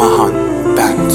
Mahan Band.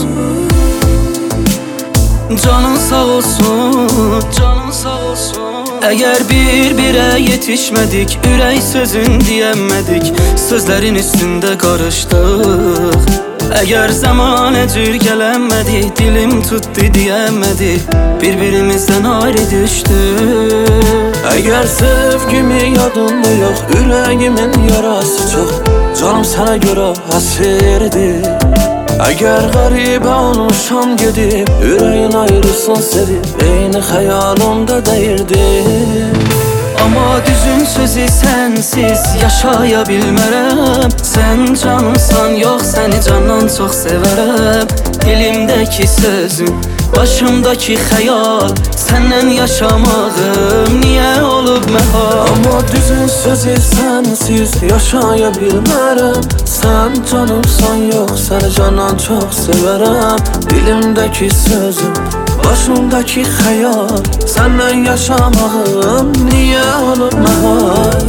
Canın sağ olsun, canın sağ olsun. Eğer bir-birə yetişmedik, ürək sözün diyemedik, sözlerin üstünde karıştık. Eğer zamanəcür gələnmədi, dilim tutdu diyemedi, birbirimizden ayrı düştük. Eğer sevgimi yadında yok, yüreğimin yarası çok, canım sana göre əsirdir. Eğer garibə olmuşam gedib, yüreğin ayrısın sevib, eyni xəyalımda deyirdim. Ama düzün sözü sensiz yaşaya bilmərəm. Sen canımsan, yox səni candan çox sevərəm. Dilimdeki sözün, başımdaki xəyal, səndən yaşamağım niyə olub məhal? Ama düzün sözü sensiz yaşaya bilmərəm. Sen canımsan, yox səni candan çox sevərəm. Dilimdeki sözün, başımdaki xəyal, səndən yaşamağım niyə olub məhal?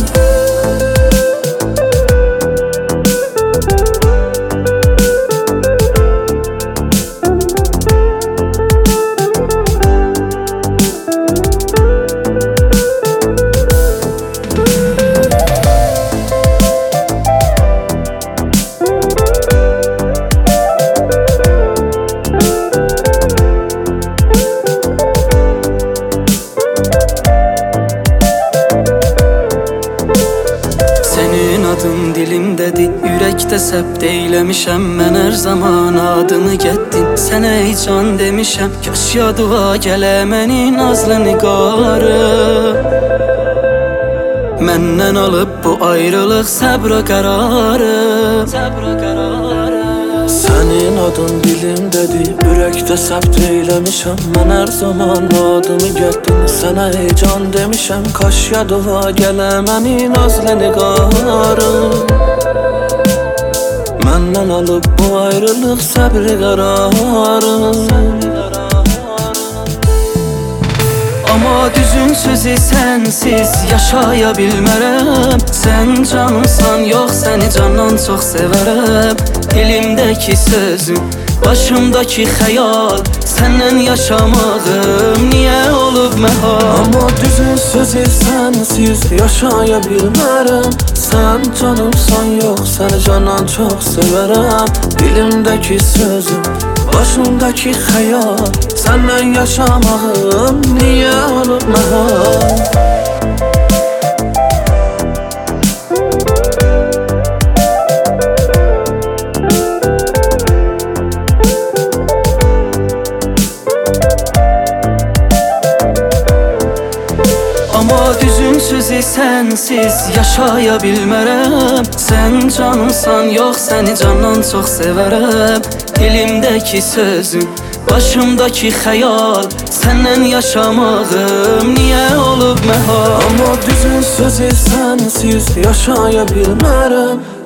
Adın dilimdədir, ürəkdə səbt eyləmişəm. Mən hər zaman adını getdim, sənə ey can demişəm. Kaş yadıva gələ məni nazlı nigarı. Məndən alıb bu ayrılıq səbr qərarı. Senin adın dilimdədir, ürəkdə səbt eyləmişəm. Mən hər zaman adımı getdim, sənə ey can demişəm. Kaş yadıva gələ məni nazlı nigarı. Məndən alıb bu ayrılıq səbr qərarı. Ama düzün sözü sensiz yaşaya bilmərəm. Sen canımsan, yox səni candan çox sevərəm. Dilimdeki sözün, başımdaki xəyal, səndən yaşamağım niyə olub məhal? Ama düzün sözü sensiz yaşaya bilmərəm. Sen canımsan, yox səni candan çox sevərəm. Dilimdeki sözün, başımdaki xəyal, səndən yaşamağım niyə olub məhal? Ama düzün sözü sensiz yaşaya bilmərəm. Sen canımsan, yox səni candan çox sevərəm. Dilimdeki sözün, başımdaki xəyal, səndən yaşamağım niyə olub məhal? Ama düzün sözü sensiz yaşaya bilmərəm.